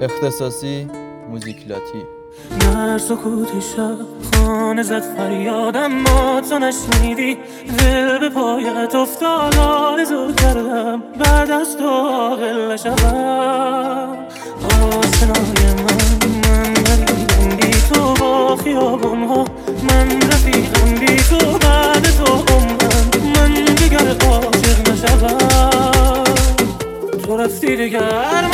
اختصاصی موزیک لاتی. در سکوت شب خانه زد فریادم، ما تو نشنیدی، دل به پایت افتاد، آرزو کردم بعد از تو عاقل نشوم. آشنای من غریبم بی تو با خیابان ها، من رفیقم بی تو بعد تو عمرم، من دیگر عاشق نشوم. تو رفتی دیگر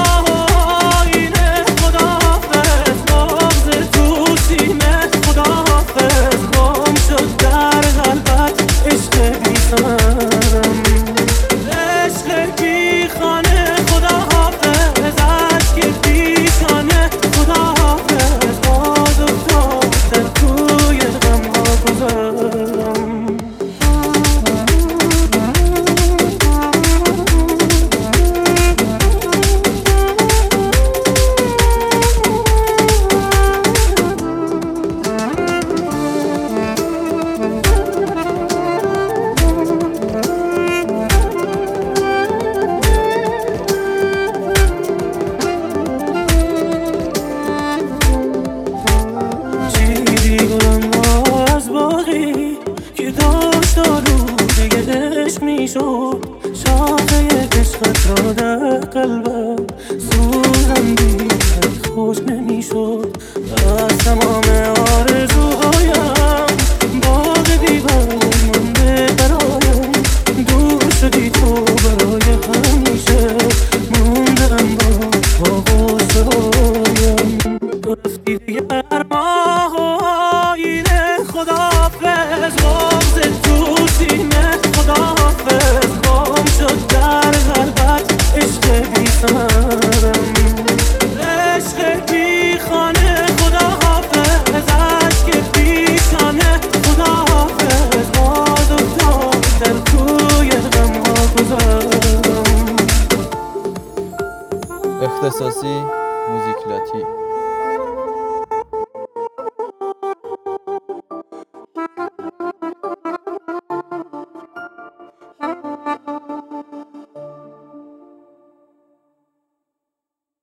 میشد شاخه عشقت را در قلبم سوزم دیگر خوش نمیشد. از تمام آرزوهایم باغ دیوار مانده برایم، دور شدی تو برای همیشه، موندم با غصه هایم. تو رفتی دیگر ماه و آینه، خداحافظ بغض تو سینه، خداحافظ گم شد در قلبت عشق بی ثمرم، عشق بی خانه، خداحافظ عشق پیشانه، خداحافظ باز افتاد در کوی غمها گذرم. اختصاصی موزیک لاتی.